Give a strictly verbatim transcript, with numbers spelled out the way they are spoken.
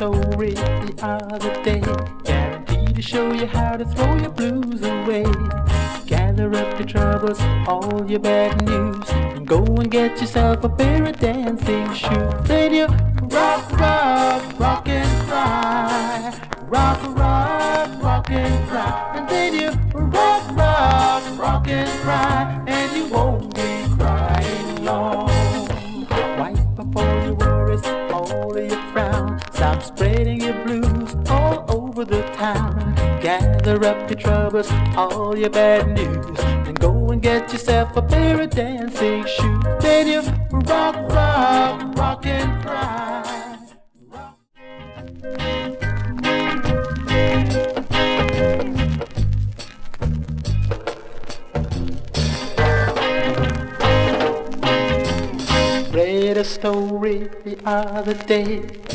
story the other day, guaranteed to show you how to throw your blues away. Gather up your troubles, all your bad news, and go and get yourself a pair of dancing shoes. Radio, rock, rock, rock and cry. Rock, rock, rock and cry. And radio, rock, rock, rock and cry. And you won't be crying long. Wipe up all your worries, all of your frowns. Stop spreading your blues all over the town. Gather up your troubles, all your bad news, and go and get yourself a pair of dancing shoes. Then you rock, rock, rock and cry. Rock. Read a story the other day,